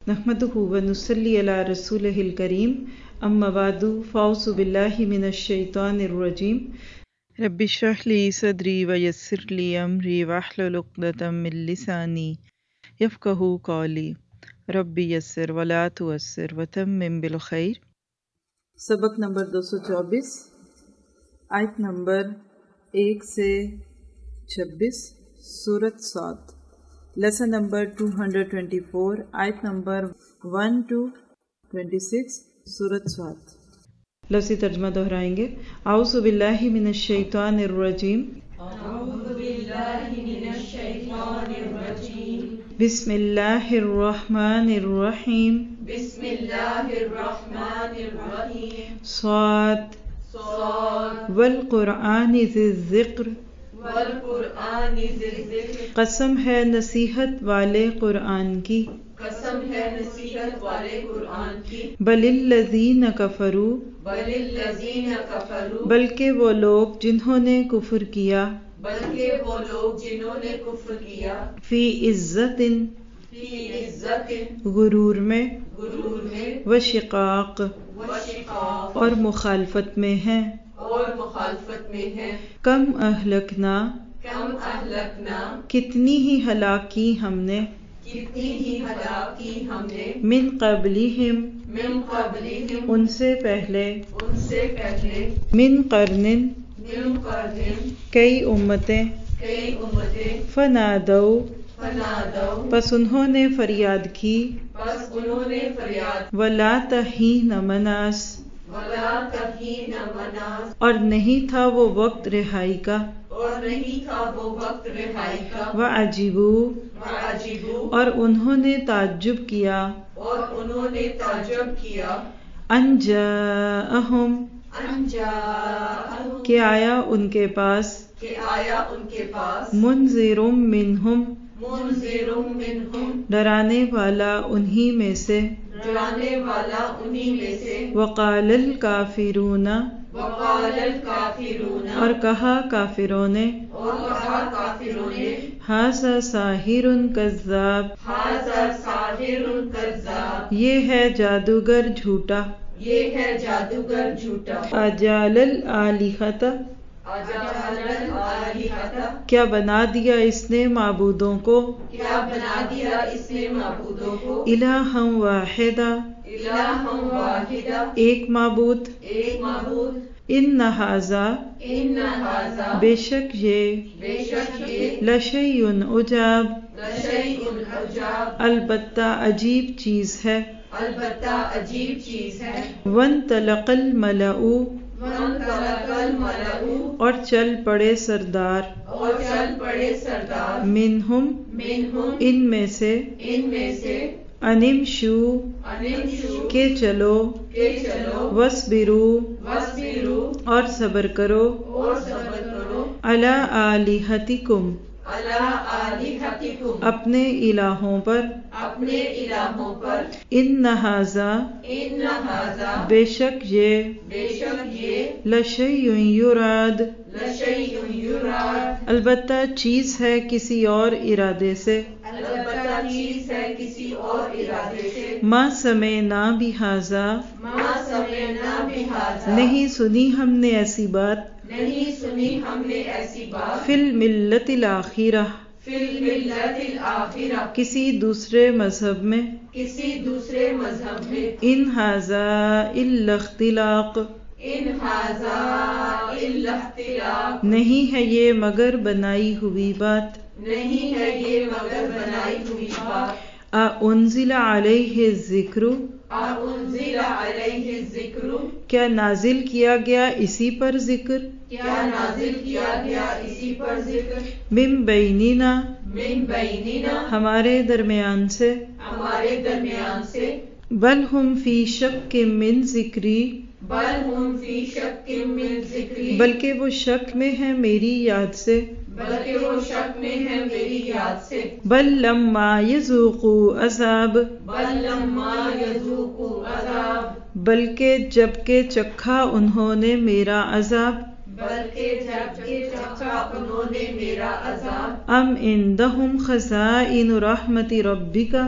نحمدہ ونصلی علی رسولہ الکریم اما بعد فاعوذ باللہ من الشیطان الرجیم رب اشرح لی صدری ویسر لی امری واحلل عقدۃ من لسانی یفقہوا قولی رب یسر ولا تعسر وتمم بالخیر۔ سبق نمبر 224، آیت نمبر 1 سے 26، سورۃ صاد، لیسن نمبر 224، آیت نمبر 1 to 26، سورۃ صاد۔ لفظی ترجمہ دہرائیں گے۔ اعوذ باللہ من الشیطان الرجیم، اعوذ باللہ من الشیطان الرجیم، بسم اللہ الرحمن الرحیم، بسم اللہ الرحمن الرحیم، صاد صاد والقرآن ذی الذکر، والقرآن ذی الذکر، قسم ہے نصیحت والے قرآن کی، قسم ہے نصیحت والے قرآن کی، بل الذین کفروا، بل الذین کفروا، بلکہ وہ لوگ جنہوں نے کفر کیا، بلکہ وہ لوگ جنہوں نے کفر کیا، فی عزت، فی عزت، غرور میں، غرور میں، وشقاق، وشقاق، اور مخالفت میں ہیں، اور مخالفت میں ہے، کم اہلکنا، کم اہلکنا، کتنی ہی ہلاک کی ہم نے، کتنی ہی ہلاک کی ہم نے، من قبلہم، من قبلہم، ان سے پہلے، ان سے پہلے، من قرن، من قرن، کئی امتیں، کئی امتیں، فنادوا، فنادوا، پس انہوں نے فریاد کی، پس انہوں نے فریاد، ولا تحین مناس، ولا تحین مناس، اور نہیں تھا وہ وقت رہائی کا، اور نہیں تھا وہ وقت رہائی کا، وعجبوا، وعجبوا، اور انہوں نے تعجب کیا، اور انہوں نے تعجب کیا، ان جاءہم، ان جاءہم، کہ آیا ان کے پاس، کہ آیا ان کے پاس، منذر منہم، منذر منہم، ڈرانے والا انہی میں سے، ڈرانے والا انہی میں سے، وقال الکافرون، وقال الکافرون، اور کہا کافروں نے، اور کہا کافروں نے، ھذا ساحر کذاب، ھذا ساحر کذاب، یہ ہے جادوگر جھوٹا، یہ ہے جادوگر جھوٹا، اجعل الآلہۃ، اجعل الآلہۃ، کیا بنا دیا اس نے معبودوں کو، کیا بنا دیا اس نے معبودوں کو، الہا واحدا، الہا واحدا، ایک معبود، ایک معبود، ان ھذا، ان ھذا، بے شک یہ، بے شک یہ، لشیء عجاب، لشیء عجاب، البتہ عجیب چیز ہے، البتہ عجیب چیز ہے، وانطلق الملأ، وانطلق الملأ، اور چل پڑے سردار، اور چل پڑے سردار، منہم، منہم، ان میں سے، ان میں سے، انمشوا، انمشوا، کہ چلو، کہ چلو، واسبروا، واصبروا، اور صبر کرو، اور صبر کرو، علی آلہتکم، علی آلہتکم، اپنے الہوں پر، اپنے الہوں پر، ان ھذا، ان ھذا، بے شک یہ، بے شک یہ، لشیء یراد، لشیء یراد، البتہ چیز ہے کسی اور ارادے سے، البتہ چیز ہے کسی اور ارادے سے، ما سمعنا بھذا، ما سمعنا بھذا، نہیں سنی ہم نے ایسی بات، نہیں سنی ہم نے ایسی بات، فی الملۃ الآخرہ، فی الملۃ الآخرہ، کسی دوسرے مذہب میں، کسی دوسرے مذہب میں، ان ھذا الا اختلاق، ان ھذا الا اختلاق، نہیں ہے یہ مگر بنائی ہوئی بات، نہیں ہے یہ مگر بنائی ہوئی بات، انزل علیہ الذکر، انزل علیہ الذکر، کیا نازل کیا گیا اسی پر ذکر، کیا نازل کیا گیا اسی پر ذکر، من بیننا، من بیننا، ہمارے درمیان سے، ہمارے درمیان سے، بل ہم فی شک من ذکری، بل ہم فی شک من ذکری، بلکہ وہ شک میں ہے میری یاد سے، بلکہ وہ شک میں ہے میری یاد سے، بل لما یذوقوا عذاب، بل لما یذوقوا عذاب، بلکہ جب کہ چکھا انہوں نے میرا عذاب، بلکہ جب کہ چکھا انہوں نے میرا عذاب، ام عندہم خزائن رحمت ربک،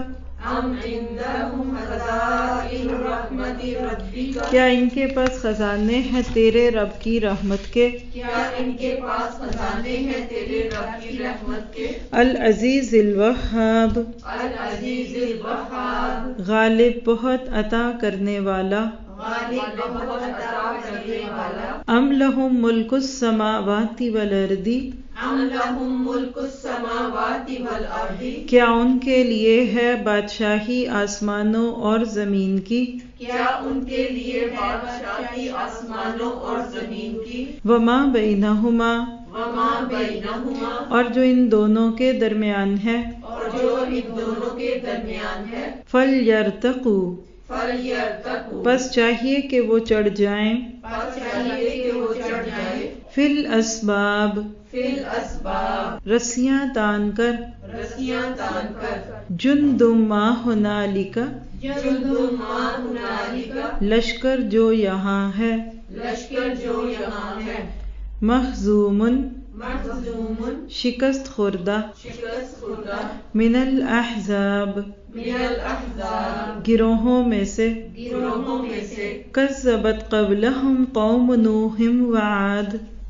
أم عندهم خزائن رحمة ربك کیا ان کے پاس خزانے ہیں تیرے رب کی رحمت کے؟ کیا ان کے پاس خزانے ہیں تیرے رب کی رحمت کے؟ العزیز الوہاب، العزیز الوہاب، غالب بہت عطا کرنے والا، غالب بہت عطا کرنے والا، ام لہم ملک السماوات والارض، ام لہم ملک السماوات والارض، کیا ان کے لیے ہے بادشاہی آسمانوں اور زمین کی، کیا ان کے لیے بادشاہی آسمانوں اور زمین کی، وما بینہما، وما بینہما، اور جو ان دونوں کے درمیان ہے، اور جو ان دونوں کے درمیان ہے، فَلْيَرْتَقُوا، فَلْيَرْتَقُوا، بس چاہیے کہ وہ چڑھ جائیں، پس چاہیے کہ وہ چڑھ جائے، فی الاسباب، فی الاسباب، رسیاں تان کر، رسیاں تان کر، جند ما ہنالک، جند ما ہنالک، لشکر جو یہاں ہے، لشکر جو یہاں ہے، مہزوم، مہزوم، شکست خوردہ، شکست خوردہ، من الاحزاب، من الاحزاب، گروہوں میں سے، گروہوں میں سے، کذبت قبلہم قوم نوح وعاد،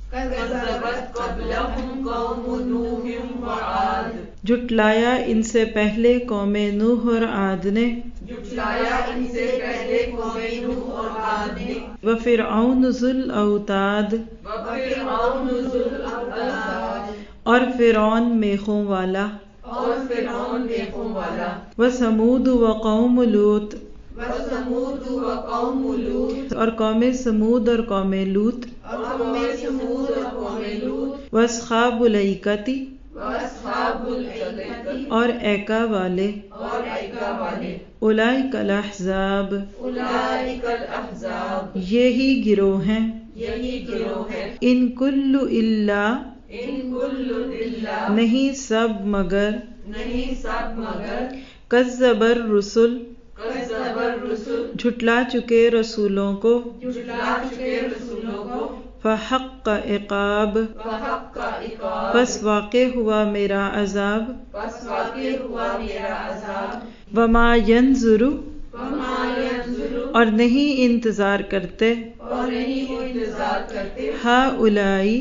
کذبت قبلہم قوم نوح وعاد، جھٹلایا ان سے پہلے قوم نوح اور عاد نے، جھٹلایا ان سے پہلے قوم نوح اور عاد نے، وفرعون ذو الاوتاد، وفرعون ذو الاوتاد، اور فرعون میخوں والا، اور فرعون میخوں والا، وثمود وقوم لوط، وثمود وقوم لوط، اور قوم سمود اور قوم لوط، اور قوم سمود اور قوم لوط، واصحاب الایکۃ، واصحاب الایکۃ، اور ایکا والے، اور ایکا والے، اولئک الاحزاب، اولئک الاحزاب، یہی گروہ ہیں، یہی گروہ ہے، ان کل الا، ان کل الا، نہیں سب مگر، نہیں سب مگر، کذب الرسل، کذب الرسل، جھٹلا چکے رسولوں کو، جھٹلا چکے رسولوں کو، فحق عقاب، وحق عقاب، پس واقع ہوا میرا عذاب، پس واقع ہوا میرا عذاب، وما ینظر، وما ینظر، اور نہیں انتظار کرتے، اور نہیں انتظار کرتے، ہؤلائی،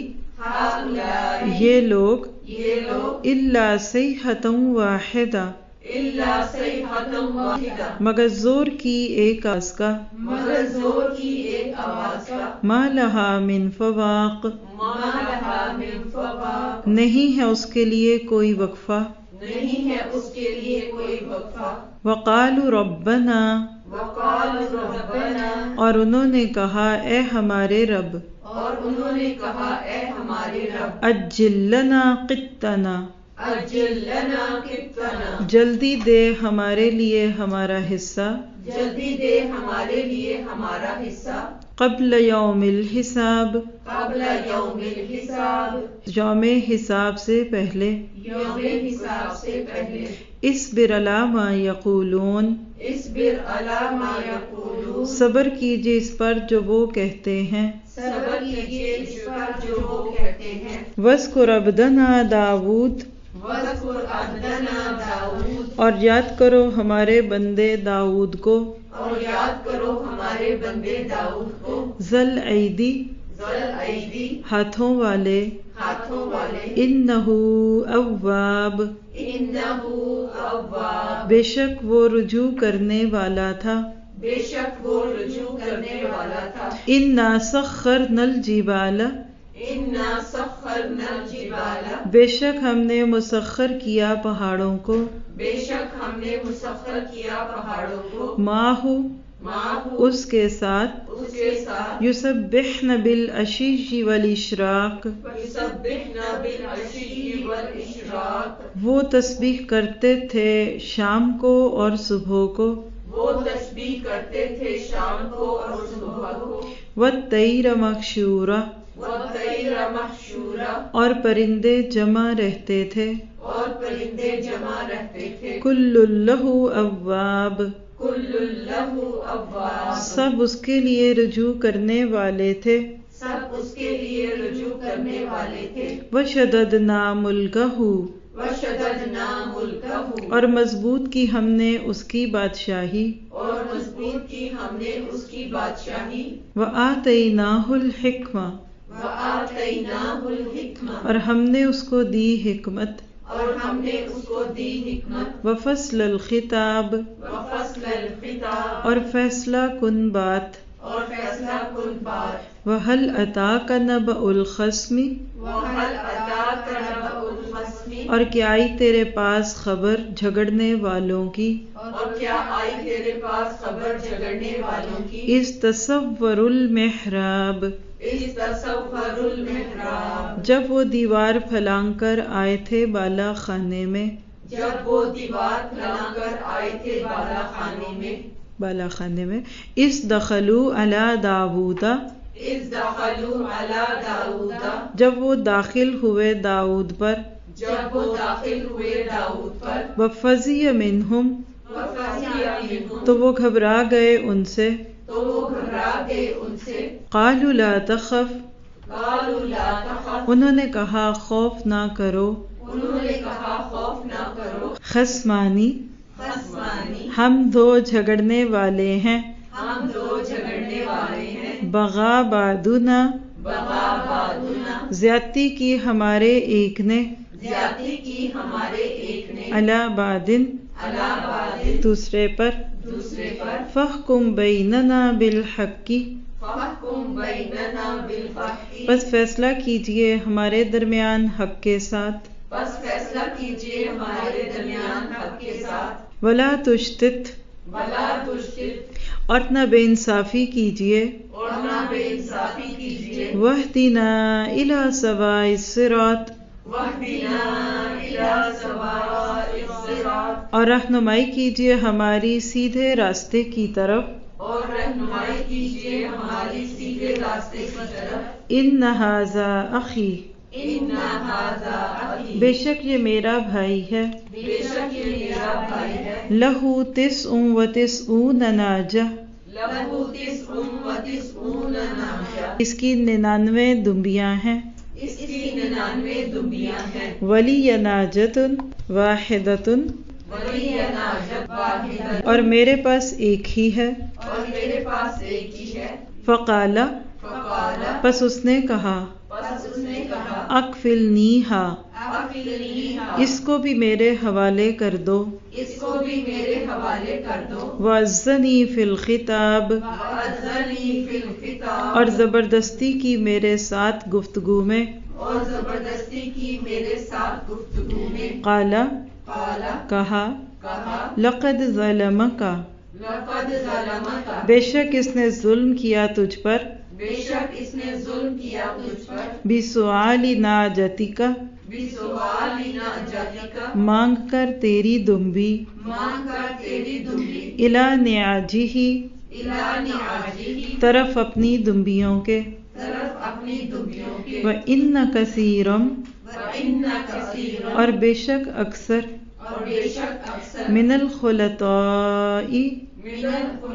ہؤلاء، یہ لوگ، یہ لوگ، الا صیحۃ واحدہ، الا صیحۃ واحدہ، مگر زور کی ایک آواز کا، مگر زور کی ایک آواز کا، ما لہا من فواق، ما لہا من فواق، نہیں ہے اس کے لیے کوئی وقفہ، نہیں ہے اس کے لیے کوئی وقفہ، وقالوا ربنا، وقالوا ربنا، اور انہوں نے کہا اے ہمارے رب، اور انہوں نے کہا اے ہمارے رب، عجل لنا قطنا، اجل لنا قطنا، جلدی دے ہمارے لیے ہمارا حصہ، جلدی دے ہمارے لیے ہمارا حصہ، قبل یوم الحساب، قبل یوم الحساب، یوم حساب سے پہلے، یوم حساب سے پہلے، اصبر علی ما یقولون، اصبر علی ما یقولون، صبر کیجیے اس پر جو وہ کہتے ہیں، صبر کیجیے اس پر جو وہ کہتے ہیں، وَاذْكُرْ عَبْدَنَا داود، وَاذْكُرْ عَبْدَنَا داؤد، اور یاد کرو ہمارے بندے داؤد کو، اور یاد کرو ہمارے بندے داؤد کو، ذل ایدی، ذل ایدی، ہاتھوں والے، ہاتھوں والے، انہ اواب، انہ اواب، بے شک وہ رجوع کرنے والا تھا، بے شک وہ رجوع کرنے والا تھا، انا سخرنا الجبال، انا سخرنا الجبال، بے شک ہم نے مسخر کیا پہاڑوں کو، بے شک ہم نے مسخر کیا پہاڑوں کو، ماہو، معہ، اس کے ساتھ، اس کے ساتھ، یسبحن بالعشی والاشراق، یسبحن بالعشی والاشراق، وہ تسبیح کرتے تھے شام کو اور صبح کو، وہ تسبیح کرتے تھے شام کو اور صبح کو، والطیر محشورا، والطیر محشورا، اور پرندے جمع رہتے تھے، اور پرندے جمع رہتے تھے، کل لہ اواب، کل لہ اواب، سب اس کے لیے رجوع کرنے والے تھے، سب اس کے لیے رجوع کرنے والے تھے، وشددنا ملکہ، وشددنا ملکہ، اور مضبوط کی ہم نے اس کی بادشاہی، اور مضبوط کی ہم نے اس کی بادشاہی، وآتیناہ الحکمہ، وآتیناہ الحکمہ، اور ہم نے اس کو دی حکمت، اور ہم نے اس کو دی حکمت، وفصل الخطاب، وفصل الخطاب، اور فیصلہ کن بات، اور فیصلہ کن بات، وَهَلْ أَتَاكَ نَبَأُ الْخَصْمِ، وَهَلْ أَتَاكَ نَبَأُ الْخَصْمِ، اور کیا آئی تیرے پاس خبر جھگڑنے والوں کی، اور کیا آئی تیرے پاس خبر جھگڑنے والوں کی، اِذْ تَصَوَّرُوا الْمِحْرَابَ، اِذْ تَصَوَّرُوا الْمِحْرَابَ، جب وہ دیوار پھلانگ کر آئے تھے بالا خانے میں، جب وہ دیوار پھیلا کر آئے تھے بالا خانے میں، اِذْ دَخَلُوا عَلَى دَاوُودَ، اِذْ دَخَلُوا عَلَى دَاوُودَ، جب وہ داخل ہوئے داؤد پر، جب وہ داخل ہوئے داؤد پر، وَفَزِعَ مِنْهُمْ، وَفَزِعَ مِنْهُمْ، تو وہ گھبرا گئے ان سے، تو وہ گھبرا گئے ان سے، قَالُوا لَا تَخَفْ، قَالُوا لَا تَخَفْ، انہوں نے کہا خوف نہ کرو، انہوں نے کہا خوف نہ کرو، خصمانی، خصمانی، ہم دو جھگڑنے والے ہیں، ہم دو جھگڑنے والے ہیں، بغا بعضنا، بغا بعضنا، زیادتی کی ہمارے ایک نے، زیادتی کی ہمارے ایک نے، علی بعض، علی بعض، دوسرے پر، دوسرے پر، فاحکم بیننا بالحق، فاحکم بیننا بالحق، بس فیصلہ کیجئے ہمارے درمیان حق کے ساتھ، بس فیصلہ کیجئے ہمارے درمیان حق کے ساتھ، ولا تشتت، ولا تشتت، اور نہ بے انصافی کیجئے، اور نہ بے انصافی کیجئے، واہدنا الی سواء الصراط، واہدنا الی سواء الصراط، اور رہنمائی کیجئے ہماری سیدھے راستے کی طرف، اور رہنمائی کیجئے ہماری سیدھے راستے کی طرف، ان ھذا اخی، ان ھذا اخی، بے شک یہ میرا بھائی ہے، بے شک یہ میرا بھائی ہے، لہ 99 ناجہ، لہو 99 ناجہ، اس کی 99 دمبیاں ہیں، اس کی 99 دمبیاں ہیں، ولی ناجۃ واحدۃ، ولی ناجت واحدہ، اور میرے پاس ایک ہی ہے، اور میرے پاس ایک ہی ہے، فقال، فقال، پس اس نے کہا، پس اس نے کہا، اکفلنیہا، اکفلنیہا، اس کو بھی میرے حوالے کر دو، اس کو بھی میرے حوالے کر دو، وعزنی فی الخطاب، وعزنی فی الخطاب، اور زبردستی کی میرے ساتھ گفتگو میں، اور زبردستی کی میرے ساتھ گفتگو میں، قال، قال، کہا، کہا، لقد ظلمک، لقد ظلمک، بے شک اس نے ظلم کیا تجھ پر، بے شک اس نے ظلم کیا تجھ پر، بسؤال ناجتک، بسؤال ناجتک، مانگ کر تیری دمبی، مانگ کر تیری دمبی، الی نعاجہ، الی نعاجہ، طرف اپنی دمبیوں کے، طرف اپنی دمبیوں کے، وَإِنَّ كَثِيرًا، وَإِنَّ كَثِيرًا، اور بے شک اکثر، اور بے شک اکثر، من الخلطاء، من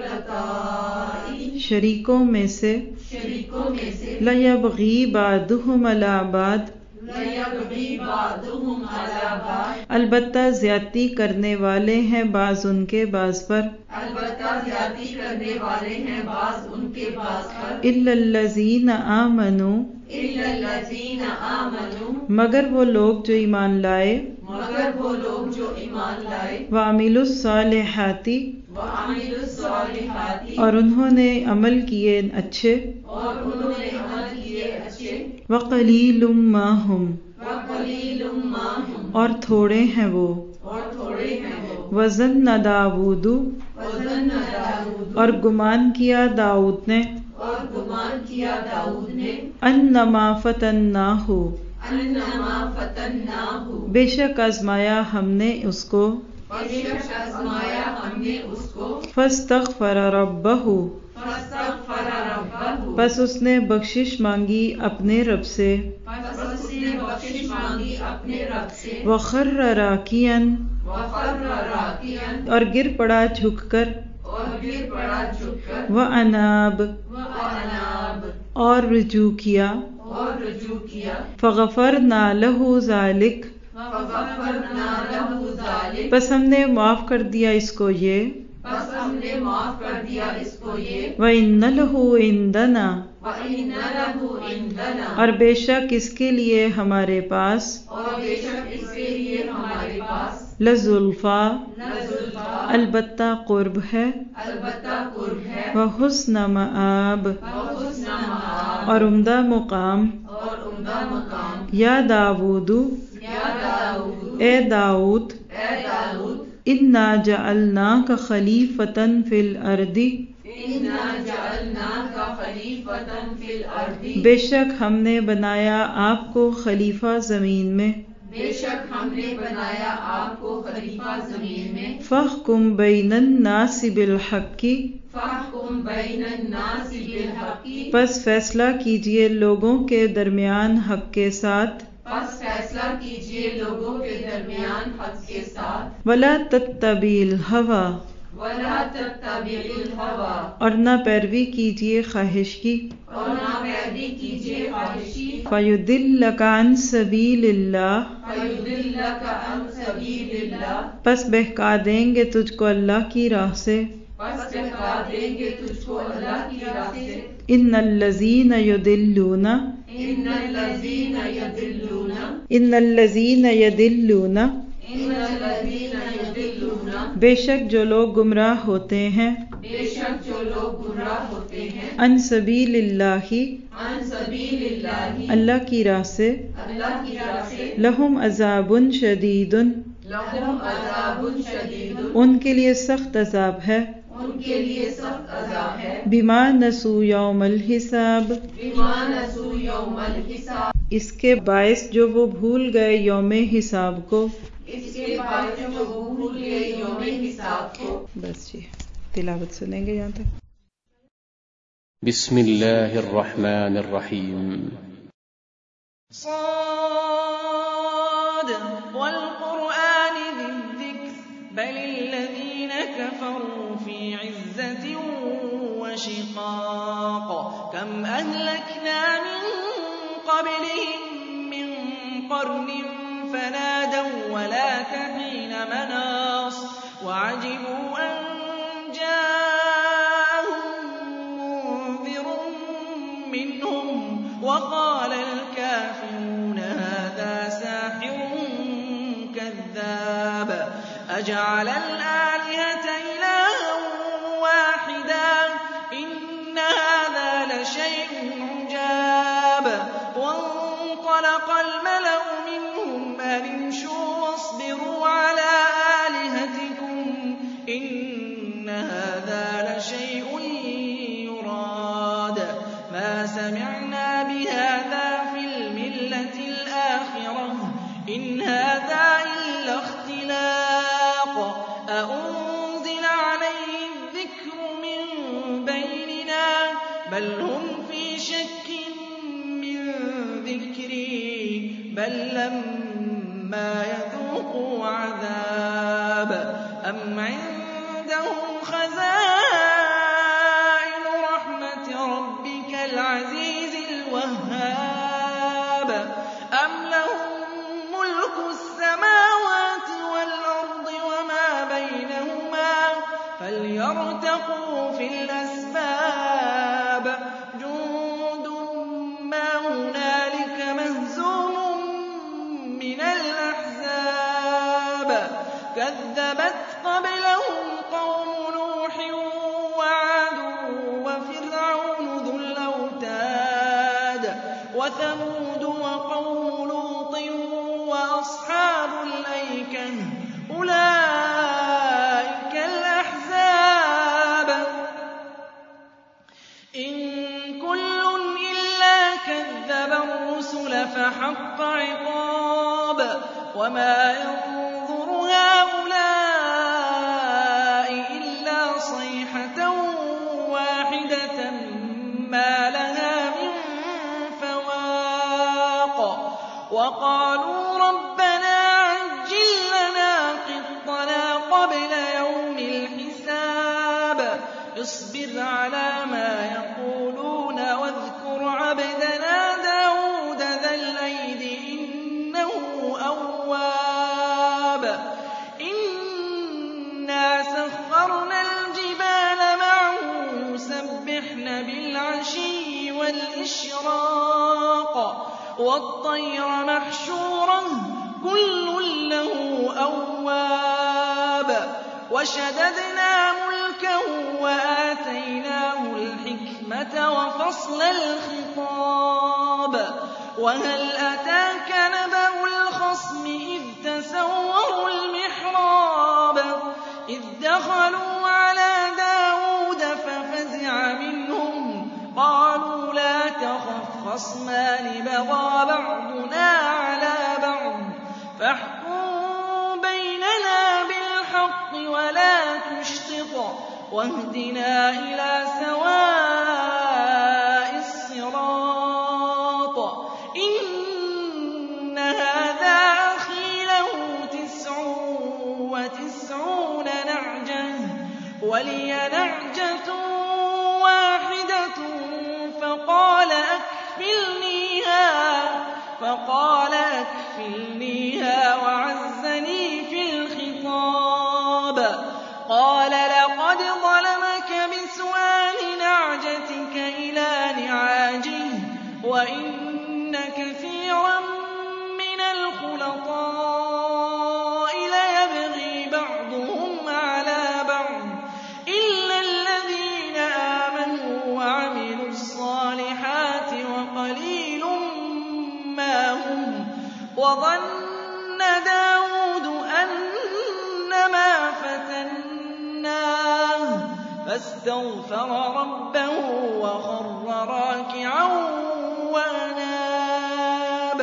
الخلطاء، شریکوں میں سے، شریکوں میں سے، لَيَبْغِي بَعْضُهُمْ عَلَىٰ بَعْضٍ، لَيَبْغِي بَعْضُهُمْ عَلَىٰ بَعْضٍ، البتہ زیادتی کرنے والے ہیں بعض ان کے بعض پر، البتہ زیادتی کرنے والے ہیں بعض ان کے بعض پر، إِلَّا الَّذِينَ آمَنُوا، إِلَّا الَّذِينَ آمَنُوا، مگر وہ لوگ جو ایمان لائے، مگر وہ لوگ جو ایمان لائے، وَعَمِلُوا الصَّالِحَاتِ، وَعَمِلُوا الصَّالِحَاتِ، اور انہوں نے عمل کیے اچھے، اور انہوں نے عمل کیے اچھے، وَقَلِيلٌ مَّا هُمْ، وَقَلِيلٌ مَّا هُمْ، اور تھوڑے ہیں وہ، اور تھوڑے ہیں وہ، وَظَنَّ داؤد، وَظَنَّ داؤد، اور گمان کیا داؤد نے، اور گمان کیا داؤد نے، انما فتناہ، انما فتناہ، بے شک آزمایا ہم نے اس کو، بے شک آزمایا ہم نے اس کو، فاستغفر ربہ، فاستغفر ربہ، پس اس نے بخشش مانگی اپنے رب سے، پس اس نے بخشش مانگی اپنے رب سے، وخر راکعا، وخر راکعا، اور گر پڑا جھک کر، اور گر پڑا جھک کر، واناب، واناب، اور رجوع کیا، اور رجوع کیا، فغفرنا لہ ذلک، फग़फ़रना लहु ज़ालिक, बस हमने माफ कर दिया इसको ये, बस हमने माफ कर दिया इसको ये, व इन्न लहु इंदना, व इन्ना लहु इंदना, और बेशक इसके लिए हमारे पास, और बेशक इसके लिए हमारे पास, लज़ुल्फ़ा, लज़ुल्फ़ा, अलबत्ता कुर्ब है, अलबत्ता कुर्ब है, व हुस्न मआब, व हुस्न मआब, और उम्दा मुकाम, और उम्दा मकाम, या दाऊदु, या दाऊद, ए दाऊद, ए दाऊद, इन्ना जअलनाका खलीफतन फिल अर्दी, इन्ना जअलनाका खलीफतन फिल अर्दी, बेशक हमने बनाया आपको खलीफा जमीन में, बेशक हमने बनाया आपको खलीफा जमीन में, फहकुम बैनन नासि बिल हक्की, फहकुम बैनन नासि बिल हक़्क़ि, बस फैसला कीजिए लोगों के दरमियान हक के साथ, बस फैसला कीजिए लोगों के दरमियान हक के साथ, वला तत्तबील हवा, वला तत्तबिल हवा, और न पैरवी कीजिए ख्वाहिश की, और ना पैरवी कीजिए ख्वाहिशी, फयुदिल्लका अन सबीलिल्लाह, फयुदिल्लका अन सबीलिल्लाह, बस बहका देंगे तुझको अल्लाह की राह से, बस बहका देंगे तुझको अल्लाह की राह से, इन्नल्लज़ीन युदिल्लूना, इन्नल्लज़ीना यदिल्लूना, इन्नल्लज़ीन यदिल्लूना, इन्नल्लज़ीना यदिल्लूना, बेशक जो लोग गुमराह होते हैं, बेशक जो लोग गुमराह होते हैं, अन सबीलिल्लाही, अन सबीलिल्लाहि, अल्लाह की राह से, अल्लाह की राह से, लहुम अज़ाबुन शदीदुन, लहुम अज़ाबुन शदीदुन, उनके लिए सख्त अजाब है, उनके लिए सख्त अज़ाब है, बिमा नसू यौमल हिसाब, बिमा नसू यौमल हिसाब, इसके बायस जो वो भूल गए यौम हिसाब को, इसके बाद जो वो भूल गए यौम हिसाब को। बस जी तिलावत सुनेंगे यहाँ तक। बिस्मिल्लाहिर रहमानिर रहीम। صاد والقرآن ذي الذكر بل الذين كفروا في عزة وشقاق كم أهلكنا من قبلهم من قرن فنادوا ولا تحين مناص وعجبوا أن جاءهم منذر منهم وقال الكافرون هذا ساحر كذاب أجعل الآلهة إلها واحدا إن هذا لشيء عجاب وانطلق الملأ منهم أن امشوا واصبروا على آلهتكم إن هذا لشيء يراد ما سمعنا بهذا في الملة الآخرة إن هذا إلا اختلاق أأنزل عليه الذكر من بيننا بل هم في شك من ذكري بل لما يذوقوا عذاب أم عندهم خزائن رحمة ربك العزيز الوهاب أم لهم ملك السماوات والأرض وما بينهما فليرتقوا في الأسباب جند ما هنالك مهزوم من الأحزاب كذبت قبلهم قوم نوح وعاد وفرعون ذو الأوتاد وثمود وقوم لوط وأصحاب الأيكة أولئك الأحزاب إن كل إلا كذب الرسل فحق عقاب وما ينظر هؤلاء إلا صيحة واحدة ما لها من فواق وقالوا ربنا عجل لنا قطنا قبل يوم الحساب اصبر على ما يقولون واذكر عبدنا داود ذا الأيد إنه أواب وَالطَّيْرَ مَحْشُورَةً كُلٌّ لَّهُ أَوَّابٌ وَشَدَدْنَا مُلْكَهُ وَآتَيْنَاهُ الْحِكْمَةَ وَفَصْلَ الْخِطَابِ وَهَلْ أَتَاكَ نَبَأُ الْخَصْمِ إِذْ تَسَوَّرُوا الْمِحْرَابَ إِذْ دَخَلُوا عَلَىٰ دَاوُودَ فَفَزِعَ مِنْهُمْ قَالُوا لَا تَخَفْ خَصْمَانِ بَغَىٰ بَعْضُنَا عَلَىٰ بَعْضٍ فَاحْكُم بَيْنَنَا بِالْحَقِّ وَلَا تُشْطِطْ وَاهْدِنَا إِلَىٰ سَوَاءِ الصِّرَاطِ إِنَّ هَٰذَا أَخِي لَهُ 99 نَعْجَةً وَلِيَ نَعْجَةٌ وَاحِدَةٌ فَقَالَ أَكْفِلْنِيهَا وَعَزَّنِي فِي الْخِطَابِ قَالَ لَقَدْ ظَلَمَكَ بِسُؤَالِ نَعْجَتِكَ إِلَىٰ نِعَاجِهِ وَإِنَّ كَثِيرًا مِّنَ الْخُلَطَاءِ لَيَبْغِي بَعْضُهُمْ عَلَىٰ بَعْضٍ إِلَّا الَّذِينَ آمَنُوا وَعَمِلُوا الصَّالِحَاتِ وَقَلِيلٌ مَّا هُمْ وَظَنَّ دَاوُودُ أَنَّمَا فَتَنَّاهُ فَاسْتَغْفَرَ رَبَّهُ وَخَرَّ رَاكِعًا وَأَنَابَ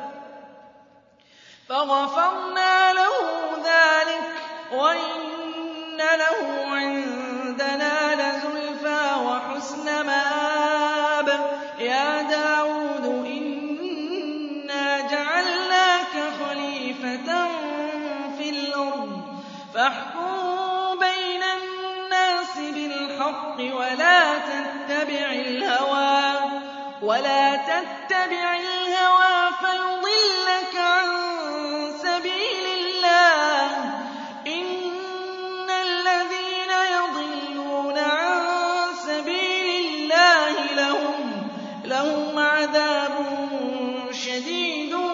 فَغَفَرْنَا لَهُ ذَٰلِكَ وَإِنَّ لَهُ عِندَنَا لَزُلْفَىٰ وَحُسْنَ مَآبٍ يَا دَاوُودُ إِنَّا جَعَلْنَاكَ خَلِيفَةً فِي الْأَرْضِ فَاحْكُم بَيْنَ النَّاسِ بِالْحَقِّ وَلَا تَتَّبِعِ الْهَوَىٰ فَيُضِلَّكَ عَن سَبِيلِ اللَّهِ ۚ إِنَّ الَّذِينَ يَضِلُّونَ عَن سَبِيلِ اللَّهِ لَهُمْ عَذَابٌ شَدِيدٌ